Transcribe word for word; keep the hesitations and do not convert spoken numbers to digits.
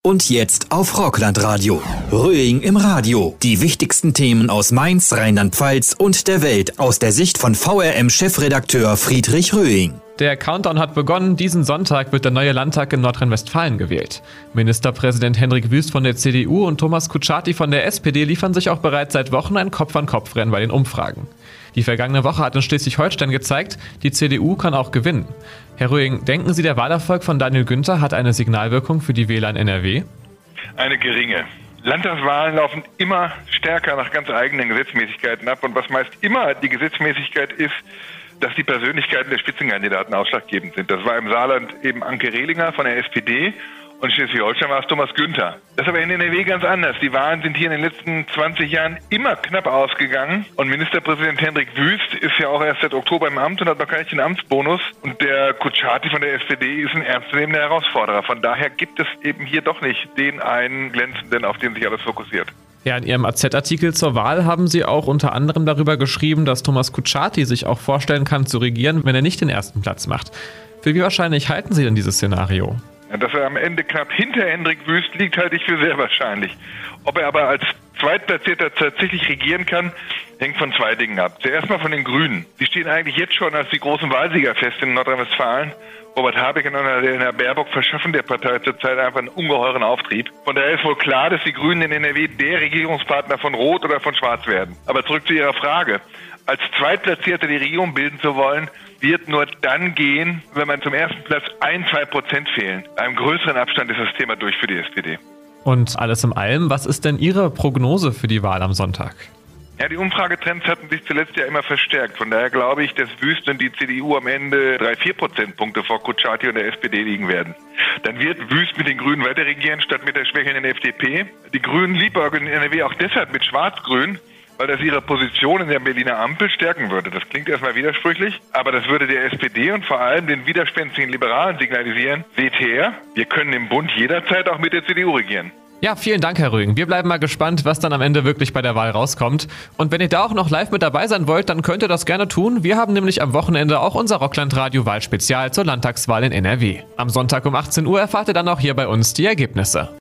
Und jetzt auf Rockland-Radio. Röing im Radio. Die wichtigsten Themen aus Mainz, Rheinland-Pfalz und der Welt aus der Sicht von V R M-Chefredakteur Friedrich Röing. Der Countdown hat begonnen. Diesen Sonntag wird der neue Landtag in Nordrhein-Westfalen gewählt. Ministerpräsident Hendrik Wüst von der C D U und Thomas Kutschaty von der S P D liefern sich auch bereits seit Wochen ein Kopf-an-Kopf-Rennen bei den Umfragen. Die vergangene Woche hat in Schleswig-Holstein gezeigt, die C D U kann auch gewinnen. Herr Röing, denken Sie, der Wahlerfolg von Daniel Günther hat eine Signalwirkung für die Wähler in N R W? Eine geringe. Landtagswahlen laufen immer stärker nach ganz eigenen Gesetzmäßigkeiten ab. Und was meist immer die Gesetzmäßigkeit ist, dass die Persönlichkeiten der Spitzenkandidaten ausschlaggebend sind. Das war im Saarland eben Anke Rehlinger von der S P D und in Schleswig-Holstein war es Thomas Günther. Das ist aber in N R W ganz anders. Die Wahlen sind hier in den letzten zwanzig Jahren immer knapp ausgegangen und Ministerpräsident Hendrik Wüst ist ja auch erst seit Oktober im Amt und hat noch gar nicht den Amtsbonus und der Kutschaty von der S P D ist ein ernstzunehmender Herausforderer. Von daher gibt es eben hier doch nicht den einen Glänzenden, auf den sich alles fokussiert. Ja, in Ihrem A Z-Artikel zur Wahl haben Sie auch unter anderem darüber geschrieben, dass Thomas Kutschaty sich auch vorstellen kann zu regieren, wenn er nicht den ersten Platz macht. Für wie wahrscheinlich halten Sie denn dieses Szenario? Ja, dass er am Ende knapp hinter Hendrik Wüst liegt, halte ich für sehr wahrscheinlich. Ob er aber als Zweitplatzierter tatsächlich regieren kann, hängt von zwei Dingen ab. Zuerst mal von den Grünen. Die stehen eigentlich jetzt schon als die großen Wahlsieger fest in Nordrhein-Westfalen. Robert Habeck und Annalena Baerbock verschaffen der Partei zurzeit einfach einen ungeheuren Auftrieb. Von daher ist wohl klar, dass die Grünen in N R W der Regierungspartner von Rot oder von Schwarz werden. Aber zurück zu Ihrer Frage. Als Zweitplatzierter die Regierung bilden zu wollen, wird nur dann gehen, wenn man zum ersten Platz ein, zwei Prozent fehlen. Bei einem größeren Abstand ist das Thema durch für die S P D. Und alles in allem, was ist denn Ihre Prognose für die Wahl am Sonntag? Ja, die Umfragetrends hatten sich zuletzt ja immer verstärkt. Von daher glaube ich, dass Wüst und die C D U am Ende drei, vier Prozentpunkte vor Kutschaty und der S P D liegen werden. Dann wird Wüst mit den Grünen weiter regieren, statt mit der schwächelnden F D P. Die Grünen liebäugeln in N R W auch deshalb mit Schwarz-Grün, weil das ihre Position in der Berliner Ampel stärken würde. Das klingt erstmal widersprüchlich, aber das würde der S P D und vor allem den widerspenstigen Liberalen signalisieren: Seht her, wir können im Bund jederzeit auch mit der C D U regieren. Ja, vielen Dank, Herr Röing. Wir bleiben mal gespannt, was dann am Ende wirklich bei der Wahl rauskommt. Und wenn ihr da auch noch live mit dabei sein wollt, dann könnt ihr das gerne tun. Wir haben nämlich am Wochenende auch unser Rockland-Radio-Wahlspezial zur Landtagswahl in N R W. Am Sonntag um achtzehn Uhr erfahrt ihr dann auch hier bei uns die Ergebnisse.